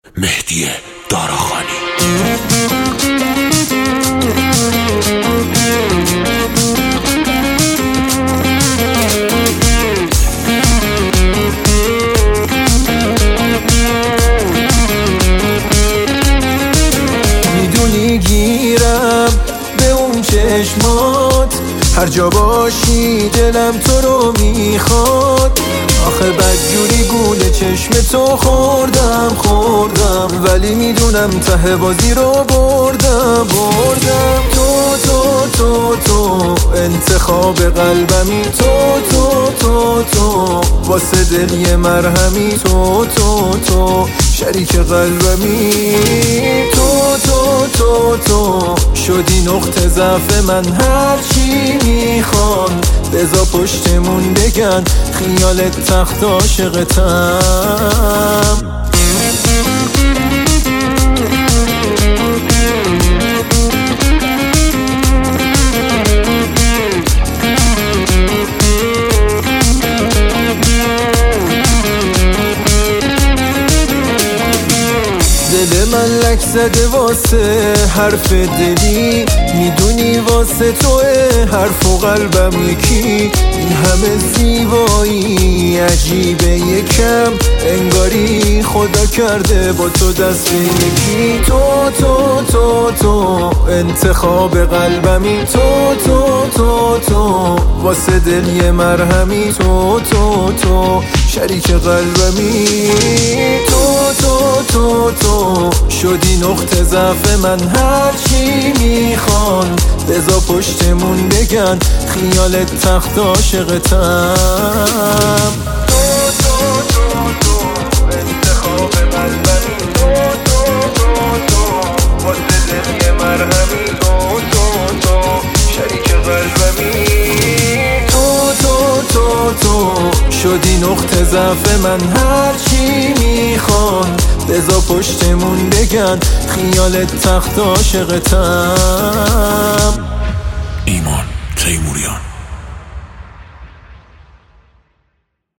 مهدی داراخانی. میدونی گیرم به اون چشمات، هر جا باشی دلم تو رو میخواد. آخه بدجوری گول چشم تو خوردم ولی میدونم ته بازی رو بردم. تو انتخاب قلبمی، تو واسه دل یه مرهمی، تو شریک قلبمی، تو شدی نقطه ضعف من. هر چی میخوان بذار پشتمون بگن، خیالت تخت عاشقتم. دل من لک زده واسه حرف دلی، میدونی واسه توه حرف و قلبم یکی. این همه زیبایی عجیبه یکم، انگاری خدا کرده با تو دست به یکی. تو انتخاب قلبمی، تو واسه دل یه مرهمی، تو شریک قلبمی، تو شدی نقطه ضعف من. هر چی میخوان بذار پشتمون بگن، خیالت تخت عاشقتم. تو انتخاب قلبمی، تو واسه دل یه مرهمی، تو شریک قلبمی، تو شدی نقطه ضعف من. هر چی میخوان بذار پشتمون بگن، خیالت تخت عاشقتم. ایمان تیموریان.